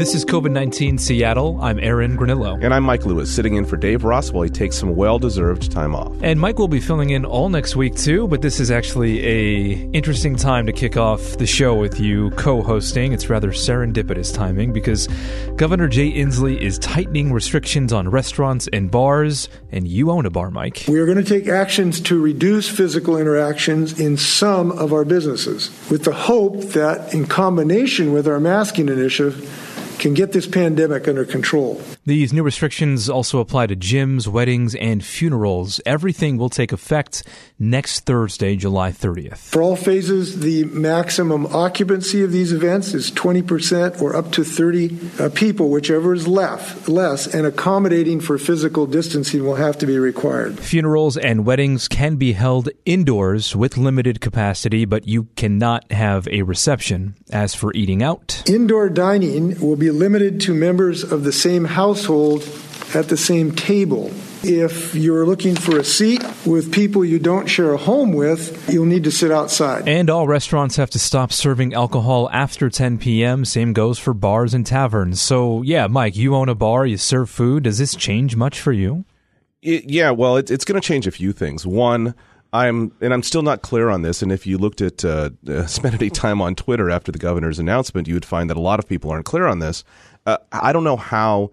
This is COVID-19 Seattle. I'm Aaron Granillo. And I'm Mike Lewis, sitting in for Dave Ross while he takes some well-deserved time off. And Mike will be filling in all next week, too, but this is actually a interesting time to kick off the show with you co-hosting. It's rather serendipitous timing because Governor Jay Inslee is tightening restrictions on restaurants and bars, and you own a bar, Mike. We are going to take actions to reduce physical interactions in some of our businesses with the hope that, in combination with our masking initiative, can get this pandemic under control. These new restrictions also apply to gyms, weddings, and funerals. Everything will take effect next Thursday, July 30th. For all phases, the maximum occupancy of these events is 20% or up to 30 people, whichever is less, and accommodating for physical distancing will have to be required. Funerals and weddings can be held indoors with limited capacity, but you cannot have a reception. As for eating out, indoor dining will be limited to members of the same household at the same table. If you're looking for a seat with people you don't share a home with, you'll need to sit outside. And all restaurants have to stop serving alcohol after 10 p.m. Same goes for bars and taverns. So, yeah, Mike, you own a bar, you serve food. Does this change much for you? It's going to change a few things. One, I'm still not clear on this, and if you looked at spent any time on Twitter after the governor's announcement, you would find that a lot of people aren't clear on this. I don't know how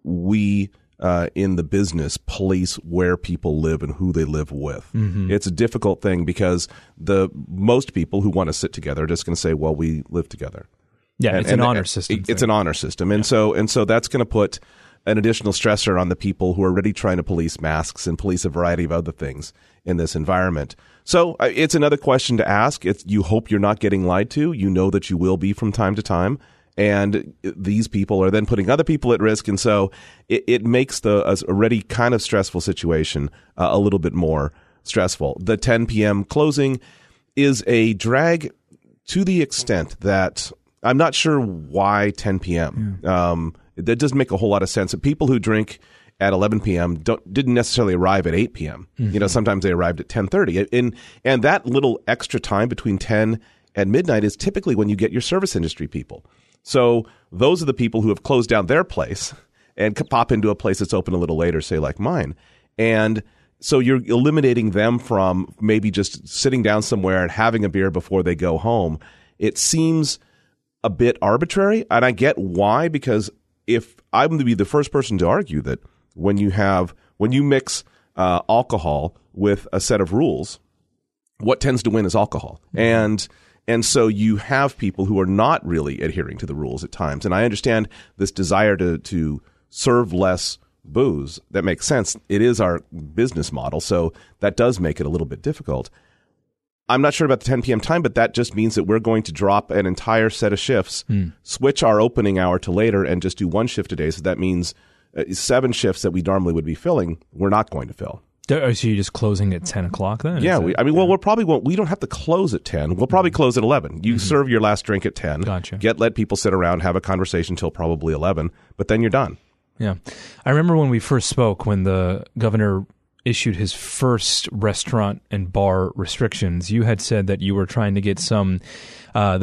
we in the business police where people live and who they live with. Mm-hmm. It's a difficult thing because most people who want to sit together are just going to say, well, we live together. Yeah, it's an honor system. It's an honor system. And so that's going to put an additional stressor on the people who are already trying to police masks and police a variety of other things in this environment. So it's another question to ask. You hope you're not getting lied to. You know that you will be from time to time. And these people are then putting other people at risk. And so it makes the already kind of stressful situation a little bit more stressful. The 10 p.m. closing is a drag to the extent that I'm not sure why 10 p.m. That doesn't make a whole lot of sense. People who drink at 11 p.m. didn't necessarily arrive at 8 p.m. Mm-hmm. Sometimes they arrived at 10:30. And that little extra time between 10 and midnight is typically when you get your service industry people. So those are the people who have closed down their place and pop into a place that's open a little later, say like mine. And so you're eliminating them from maybe just sitting down somewhere and having a beer before they go home. It seems a bit arbitrary, and I get why, because if I'm going to be the first person to argue that when you mix alcohol with a set of rules, what tends to win is alcohol. Mm-hmm. And so you have people who are not really adhering to the rules at times. And I understand this desire to serve less booze. That makes sense. It is our business model, so that does make it a little bit difficult. I'm not sure about the 10 p.m. time, but that just means that we're going to drop an entire set of shifts, switch our opening hour to later, and just do one shift a day. So that means 7 shifts that we normally would be filling, we're not going to fill. So you're just closing at 10 o'clock then? Yeah. We don't have to close at 10. We'll probably close at 11. You serve your last drink at 10. Gotcha. Let people sit around, have a conversation till probably 11, but then you're done. Yeah. I remember when we first spoke, when the governor issued his first restaurant and bar restrictions, you had said that you were trying to get some the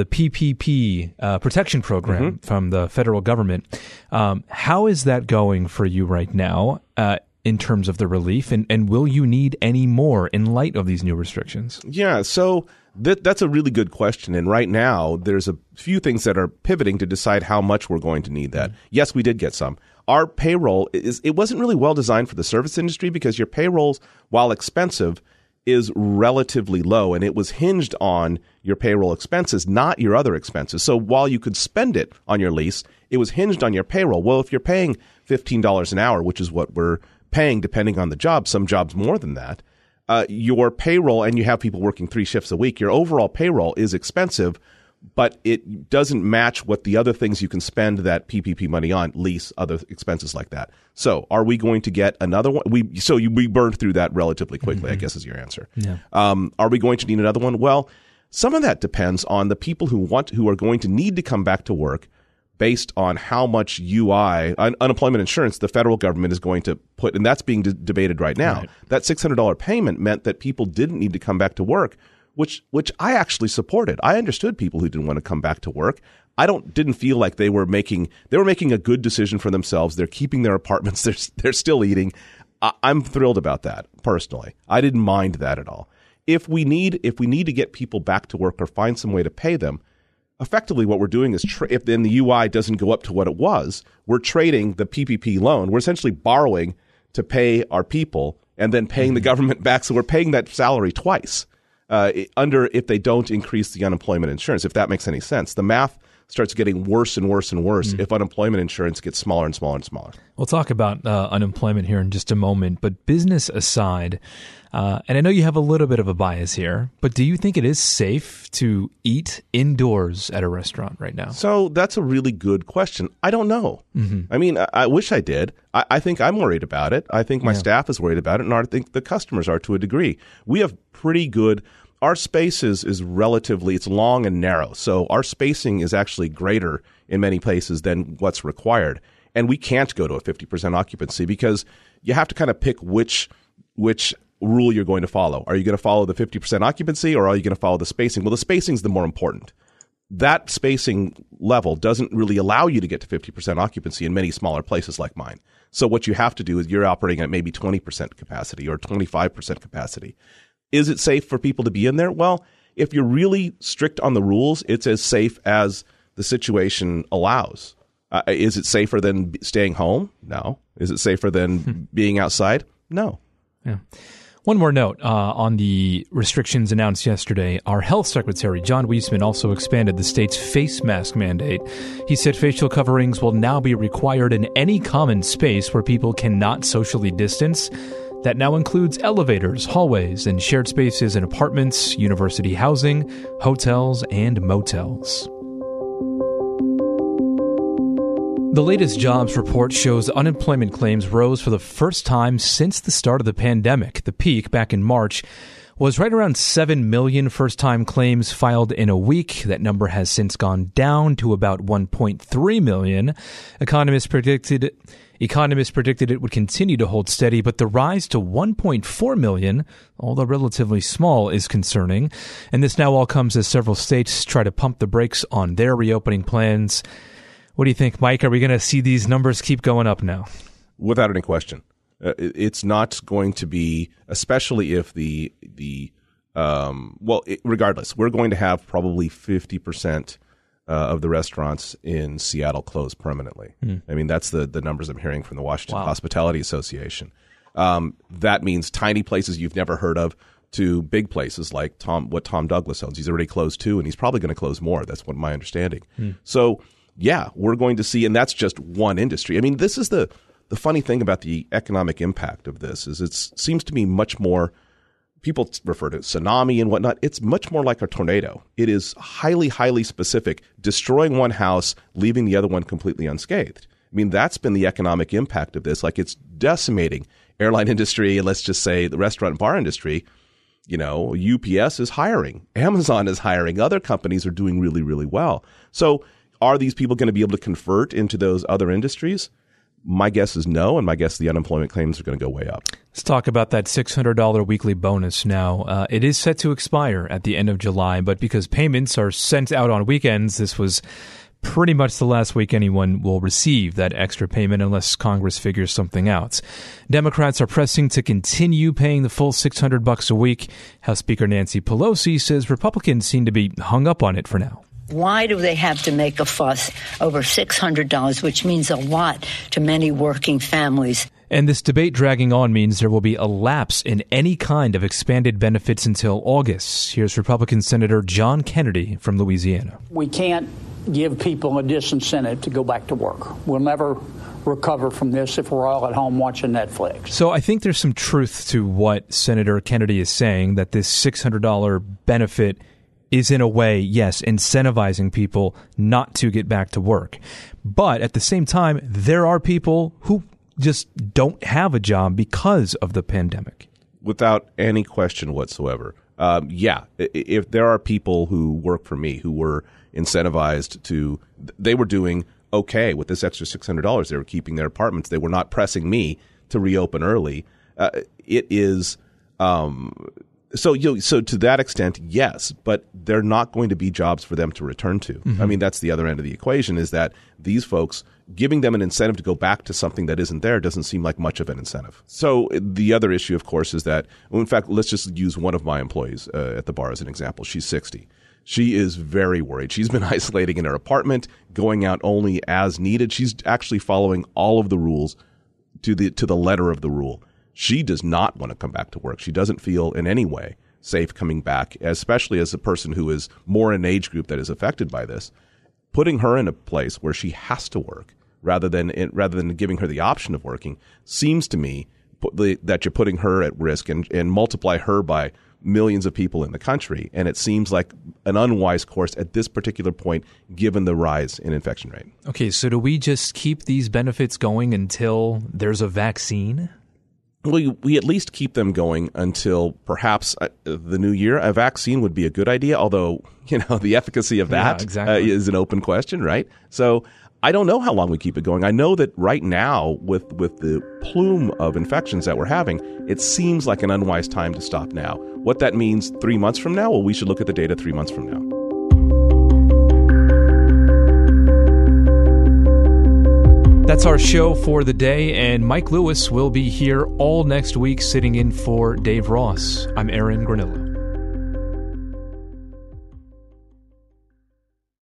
PPP protection program from the federal government. How is that going for you right now in terms of the relief, and will you need any more in light of these new restrictions? Yeah, so that's a really good question. And right now, there's a few things that are pivoting to decide how much we're going to need that. Yes, we did get some. Our payroll, it wasn't really well designed for the service industry because your payrolls, while expensive, is relatively low, and it was hinged on your payroll expenses, not your other expenses. So while you could spend it on your lease, it was hinged on your payroll. Well, if you're paying $15 an hour, which is what we're paying depending on the job, some jobs more than that, your payroll, and you have people working 3 shifts a week, your overall payroll is expensive, but it doesn't match what the other things you can spend that PPP money on, lease, other expenses like that. So are we going to get another one? We burned through that relatively quickly, I guess is your answer. Yeah. Are we going to need another one? Well, some of that depends on the people who are going to need to come back to work based on how much unemployment insurance, the federal government is going to put, and that's being debated right now. Right. That $600 payment meant that people didn't need to come back to work, which I actually supported. I understood people who didn't want to come back to work. didn't feel like they were making a good decision for themselves. They're keeping their apartments. They're still eating. I'm thrilled about that personally. I didn't mind that at all. If we need to get people back to work or find some way to pay them, effectively what we're doing is if then the UI doesn't go up to what it was, we're trading the PPP loan. We're essentially borrowing to pay our people and then paying the government back. So we're paying that salary twice if they don't increase the unemployment insurance, if that makes any sense. The math starts getting worse and worse and worse if unemployment insurance gets smaller and smaller and smaller. We'll talk about unemployment here in just a moment, but business aside, and I know you have a little bit of a bias here, but do you think it is safe to eat indoors at a restaurant right now? So that's a really good question. I don't know. I mean, I wish I did. I think I'm worried about it. I think my staff is worried about it, and I think the customers are to a degree. We have pretty good. Our space is relatively, it's long and narrow. So our spacing is actually greater in many places than what's required. And we can't go to a 50% occupancy because you have to kind of pick which rule you're going to follow. Are you going to follow the 50% occupancy or are you going to follow the spacing? Well, the spacing is the more important. That spacing level doesn't really allow you to get to 50% occupancy in many smaller places like mine. So what you have to do is you're operating at maybe 20% capacity or 25% capacity. Is it safe for people to be in there? Well, if you're really strict on the rules, it's as safe as the situation allows. Is it safer than staying home? No. Is it safer than being outside? No. Yeah. One more note on the restrictions announced yesterday. Our health secretary, John Weisman, also expanded the state's face mask mandate. He said facial coverings will now be required in any common space where people cannot socially distance. That now includes elevators, hallways, and shared spaces in apartments, university housing, hotels, and motels. The latest jobs report shows unemployment claims rose for the first time since the start of the pandemic. The peak back in March was right around 7 million first-time claims filed in a week. That number has since gone down to about 1.3 million. Economists predicted it would continue to hold steady, but the rise to 1.4 million, although relatively small, is concerning. And this now all comes as several states try to pump the brakes on their reopening plans. What do you think, Mike? Are we going to see these numbers keep going up now? Without any question. It's not going to be, especially if regardless, we're going to have probably 50% of the restaurants in Seattle closed permanently. I mean, that's the numbers I'm hearing from the Washington Hospitality Association. That means tiny places you've never heard of to big places like what Tom Douglas owns. He's already closed two, and he's probably going to close more. That's what my understanding. So, yeah, we're going to see, and that's just one industry. I mean, this is the funny thing about the economic impact of this is it seems to me much more, people refer to tsunami and whatnot. It's much more like a tornado. It is highly, highly specific, destroying one house, leaving the other one completely unscathed. I mean, that's been the economic impact of this. Like, it's decimating airline industry, and let's just say the restaurant and bar industry. You know, UPS is hiring. Amazon is hiring. Other companies are doing really, really well. So are these people going to be able to convert into those other industries? My guess is no, and my guess the unemployment claims are going to go way up. Let's talk about that $600 weekly bonus now. It is set to expire at the end of July, but because payments are sent out on weekends, this was pretty much the last week anyone will receive that extra payment unless Congress figures something out. Democrats are pressing to continue paying the full $600 a week. House Speaker Nancy Pelosi says Republicans seem to be hung up on it for now. Why do they have to make a fuss over $600, which means a lot to many working families? And this debate dragging on means there will be a lapse in any kind of expanded benefits until August. Here's Republican Senator John Kennedy from Louisiana. We can't give people a disincentive to go back to work. We'll never recover from this if we're all at home watching Netflix. So I think there's some truth to what Senator Kennedy is saying, that this $600 benefit is in a way, yes, incentivizing people not to get back to work. But at the same time, there are people who just don't have a job because of the pandemic. Without any question whatsoever. If there are people who work for me who were incentivized to, they were doing okay with this extra $600. They were keeping their apartments. They were not pressing me to reopen early. So to that extent, yes, but they're not going to be jobs for them to return to. Mm-hmm. I mean, that's the other end of the equation, is that these folks, giving them an incentive to go back to something that isn't there doesn't seem like much of an incentive. So the other issue, of course, is that, well, in fact, let's just use one of my employees at the bar as an example. She's 60. She is very worried. She's been isolating in her apartment, going out only as needed. She's actually following all of the rules to the letter of the rule. She does not want to come back to work. She doesn't feel in any way safe coming back, especially as a person who is more in an age group that is affected by this. Putting her in a place where she has to work rather than giving her the option of working seems to me that you're putting her at risk and multiply her by millions of people in the country. And it seems like an unwise course at this particular point, given the rise in infection rate. Okay, so do we just keep these benefits going until there's a vaccine? We at least keep them going until perhaps the new year. A vaccine would be a good idea, although, the efficacy of that is an open question, right? So I don't know how long we keep it going. I know that right now, with the plume of infections that we're having, it seems like an unwise time to stop now. What that means 3 months from now, well, we should look at the data 3 months from now. That's our show for the day, and Mike Lewis will be here all next week sitting in for Dave Ross. I'm Aaron Granillo.